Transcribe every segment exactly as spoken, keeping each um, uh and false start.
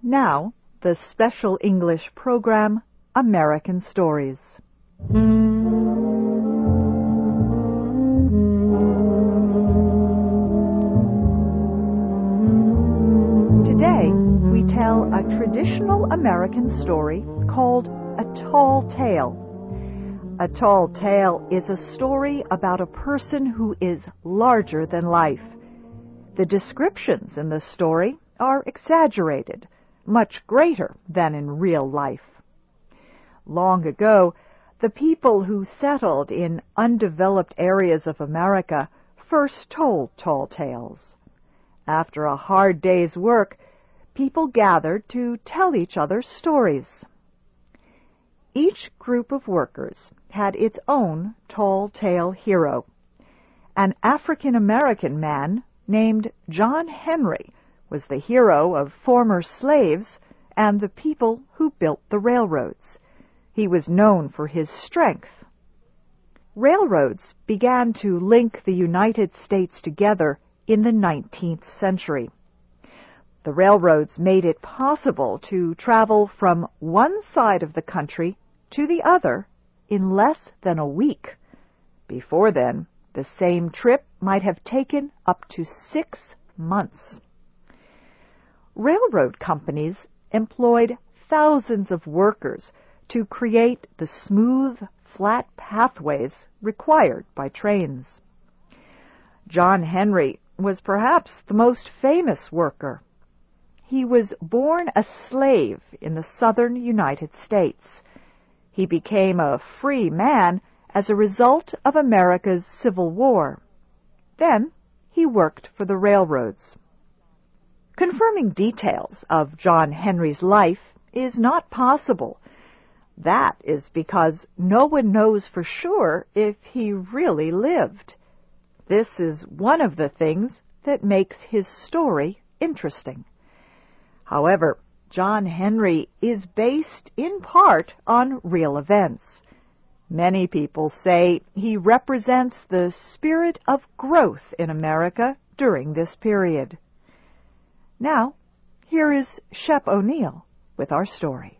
Now, the special English program, American Stories. Today, we tell a traditional American story called A Tall Tale. A Tall Tale is a story about a person who is larger than life. The descriptions in the story are exaggerated, much greater than in real life. Long ago, the people who settled in undeveloped areas of America first told tall tales. After a hard day's work, people gathered to tell each other stories. Each group of workers had its own tall tale hero. An African-American man named John Henry was the hero of former slaves and the people who built the railroads. He was known for his strength. Railroads began to link the United States together in the nineteenth century. The railroads made it possible to travel from one side of the country to the other in less than a week. Before then, the same trip might have taken up to six months. Railroad companies employed thousands of workers to create the smooth, flat pathways required by trains. John Henry was perhaps the most famous worker. He was born a slave in the southern United States. He became a free man as a result of America's Civil War. Then he worked for the railroads. Confirming details of John Henry's life is not possible. That is because no one knows for sure if he really lived. This is one of the things that makes his story interesting. However, John Henry is based in part on real events. Many people say he represents the spirit of growth in America during this period. Now, here is Shep O'Neill with our story.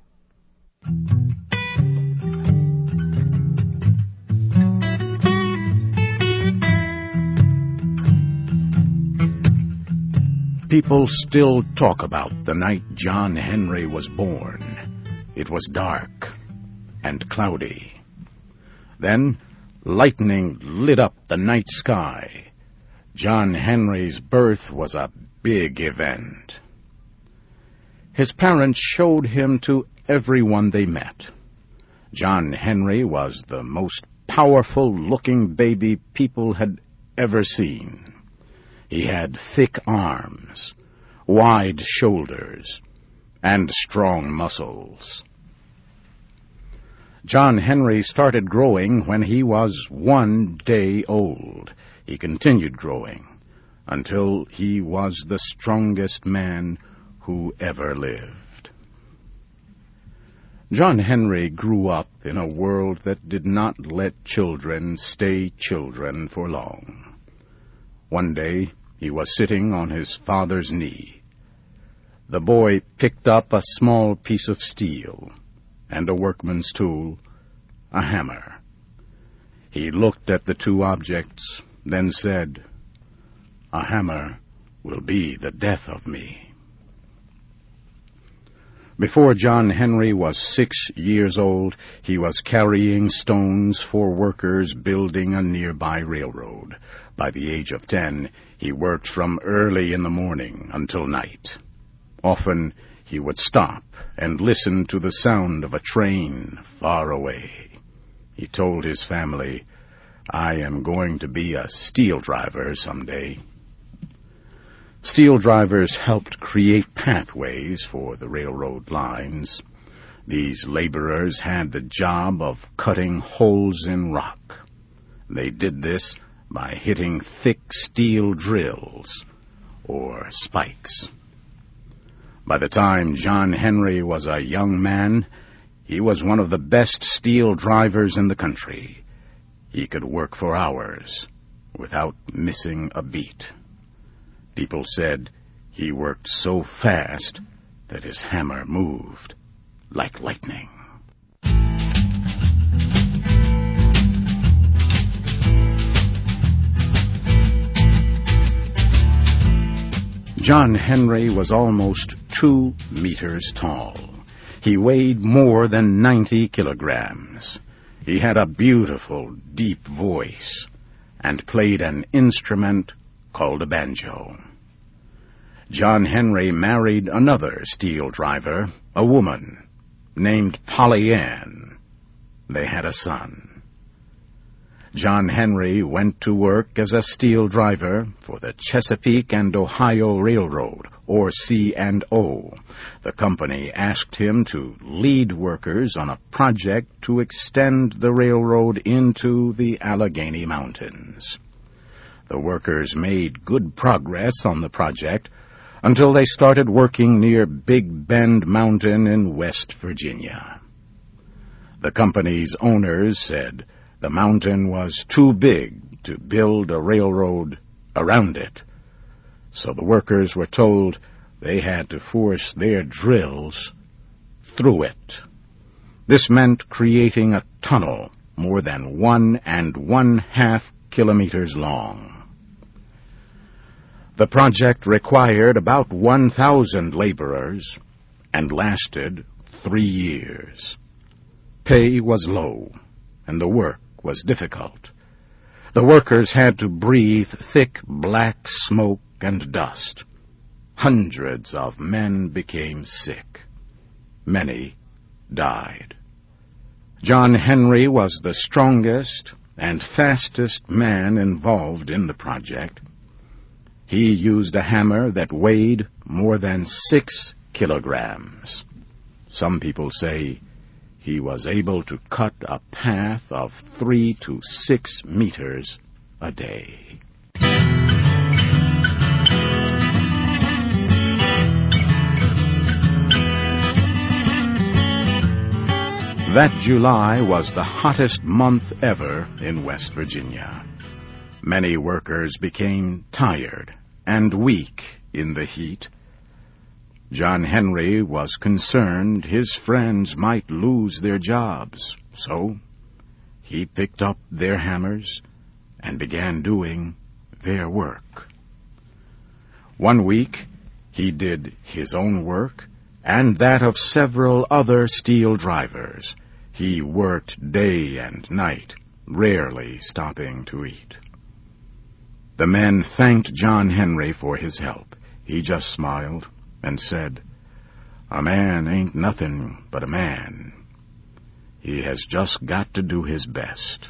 People still talk about the night John Henry was born. It was dark and cloudy. Then lightning lit up the night sky. John Henry's birth was a big event. His parents showed him to everyone they met. John Henry was the most powerful-looking baby people had ever seen. He had thick arms, wide shoulders, and strong muscles. John Henry started growing when he was one day old. He continued growing until he was the strongest man who ever lived. John Henry grew up in a world that did not let children stay children for long. One day, he was sitting on his father's knee. The boy picked up a small piece of steel and a workman's tool, a hammer. He looked at the two objects, then said, "A hammer will be the death of me." Before John Henry was six years old, he was carrying stones for workers building a nearby railroad. By the age of ten, he worked from early in the morning until night. Often, he would stop and listen to the sound of a train far away. He told his family, "I am going to be a steel driver someday." Steel drivers helped create pathways for the railroad lines. These laborers had the job of cutting holes in rock. They did this by hitting thick steel drills or spikes. By the time John Henry was a young man, he was one of the best steel drivers in the country. He could work for hours without missing a beat. People said he worked so fast that his hammer moved like lightning. John Henry was almost two meters tall. He weighed more than ninety kilograms. He had a beautiful, deep voice and played an instrument called a banjo. John Henry married another steel driver, a woman named Polly Ann. They had a son. John Henry went to work as a steel driver for the Chesapeake and Ohio Railroad, or C and O. The company asked him to lead workers on a project to extend the railroad into the Allegheny Mountains. The workers made good progress on the project until they started working near Big Bend Mountain in West Virginia. The company's owners said the mountain was too big to build a railroad around it, so the workers were told they had to force their drills through it. This meant creating a tunnel more than one and one-half kilometers long. The project required about one thousand laborers and lasted three years. Pay was low, and the work was difficult. The workers had to breathe thick black smoke and dust. Hundreds of men became sick. Many died. John Henry was the strongest and fastest man involved in the project. He used a hammer that weighed more than six kilograms. Some people say he was able to cut a path of three to six meters a day. That July was the hottest month ever in West Virginia. Many workers became tired and weak in the heat. John Henry was concerned his friends might lose their jobs, so he picked up their hammers and began doing their work. One week, he did his own work and that of several other steel drivers. He worked day and night, rarely stopping to eat. The men thanked John Henry for his help. He just smiled and said, "A man ain't nothing but a man. He has just got to do his best."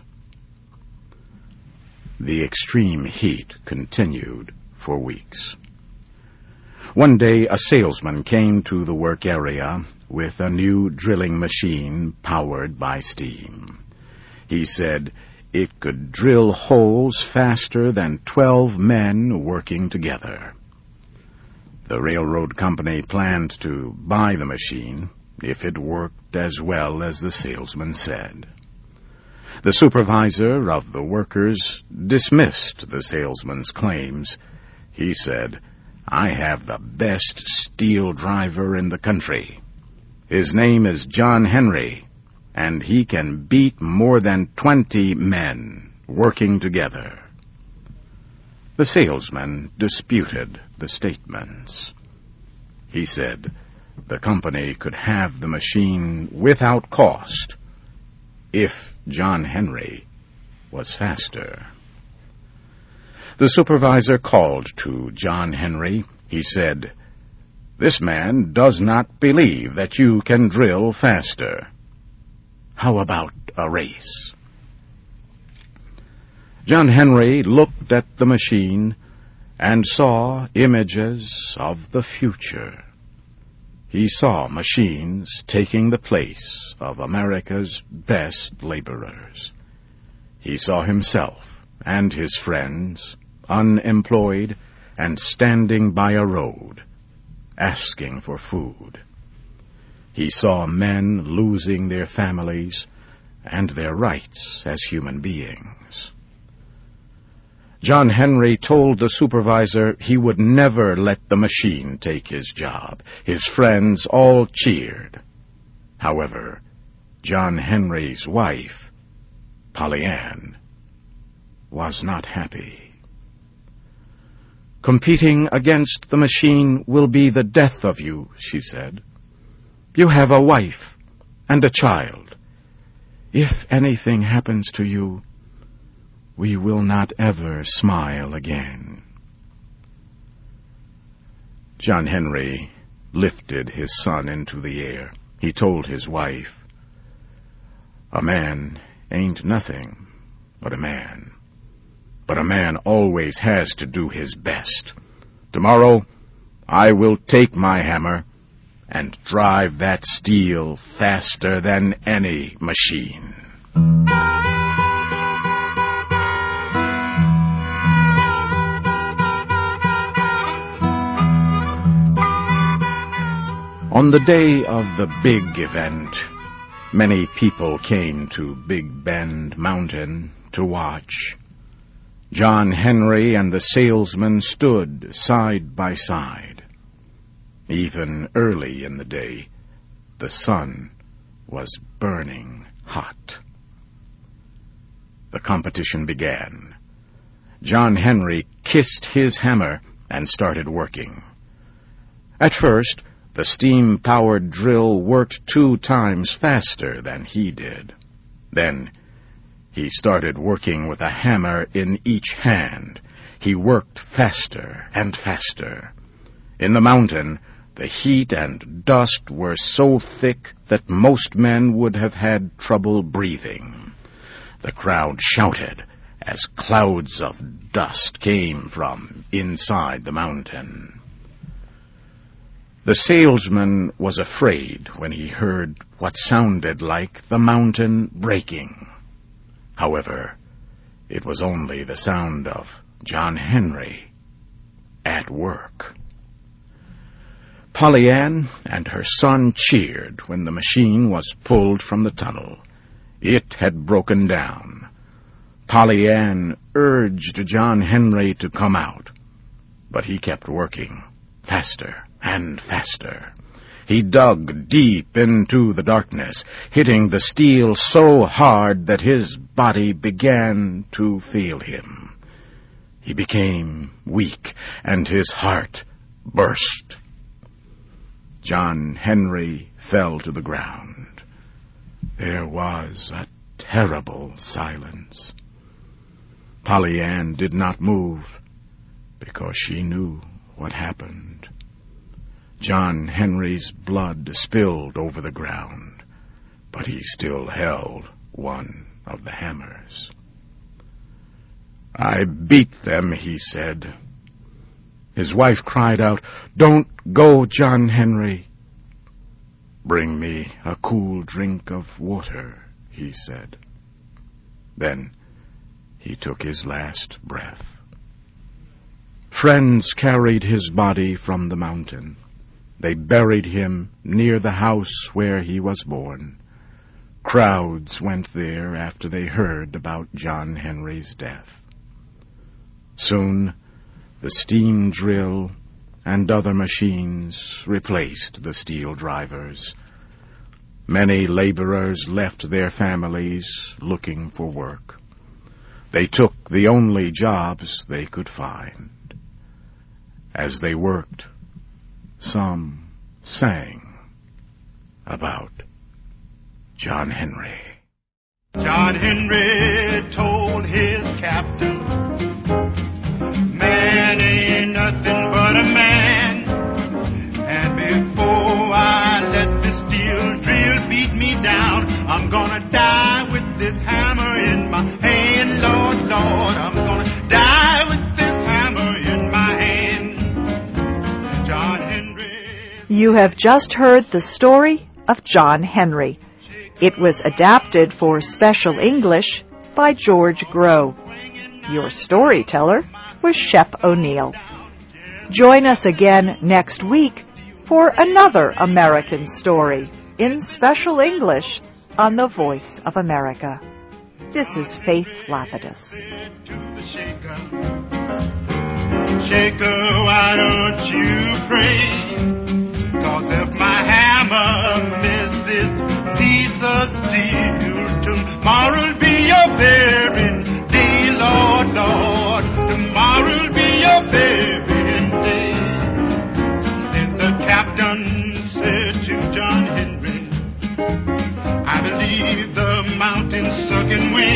The extreme heat continued for weeks. One day a salesman came to the work area with a new drilling machine powered by steam. He said it could drill holes faster than twelve men working together. The railroad company planned to buy the machine if it worked as well as the salesman said. The supervisor of the workers dismissed the salesman's claims. He said, "I have the best steel driver in the country. His name is John Henry, and he can beat more than twenty men working together." The salesman disputed the statements. He said the company could have the machine without cost if John Henry was faster. The supervisor called to John Henry. He said, "This man does not believe that you can drill faster. How about a race?" John Henry looked at the machine and saw images of the future. He saw machines taking the place of America's best laborers. He saw himself and his friends unemployed and standing by a road, asking for food. He saw men losing their families and their rights as human beings. John Henry told the supervisor he would never let the machine take his job. His friends all cheered. However, John Henry's wife, Polly Ann, was not happy. "Competing against the machine will be the death of you," she said. "You have a wife and a child. If anything happens to you, we will not ever smile again." John Henry lifted his son into the air. He told his wife, "A man ain't nothing but a man. But a man always has to do his best. Tomorrow I will take my hammer and drive that steel faster than any machine." On the day of the big event, many people came to Big Bend Mountain to watch. John Henry and the salesman stood side by side. Even early in the day, the sun was burning hot. The competition began. John Henry kissed his hammer and started working. At first, the steam-powered drill worked two times faster than he did. Then, he started working with a hammer in each hand. He worked faster and faster. In the mountain, the heat and dust were so thick that most men would have had trouble breathing. The crowd shouted as clouds of dust came from inside the mountain. The salesman was afraid when he heard what sounded like the mountain breaking. However, it was only the sound of John Henry at work. Polly Ann and her son cheered when the machine was pulled from the tunnel. It had broken down. Polly Ann urged John Henry to come out, but he kept working, faster and faster. He dug deep into the darkness, hitting the steel so hard that his body began to fail him. He became weak, and his heart burst. John Henry fell to the ground. There was a terrible silence. Polly Ann did not move because she knew what happened. John Henry's blood spilled over the ground, but he still held one of the hammers. "I beat them," he said. His wife cried out, "Don't go, John Henry." "Bring me a cool drink of water," he said. Then he took his last breath. Friends carried his body from the mountain. They buried him near the house where he was born. Crowds went there after they heard about John Henry's death. Soon, the steam drill and other machines replaced the steel drivers. Many laborers left their families looking for work. They took the only jobs they could find. As they worked, some sang about John Henry. John Henry told his captain, "Man ain't nothing but a man. And before I let this steel drill beat me down, I'm gonna die with this hammer in my hand. Lord, Lord, I'm gonna die with this hammer in my hand." John Henry. You have just heard the story of John Henry. It was adapted for Special English by George Grow. Your storyteller was Shep O'Neill. Join us again next week for another American story in Special English on the Voice of America. This is Faith Lapidus. shaker. Shaker, why don't you pray? 'Cause if my hammer misses piece of steel, tomorrow'll be your burying day, Lord, Lord. Tomorrow'll be your burying day. Then the captain said to John Henry, I believe the mountain's sucking wind.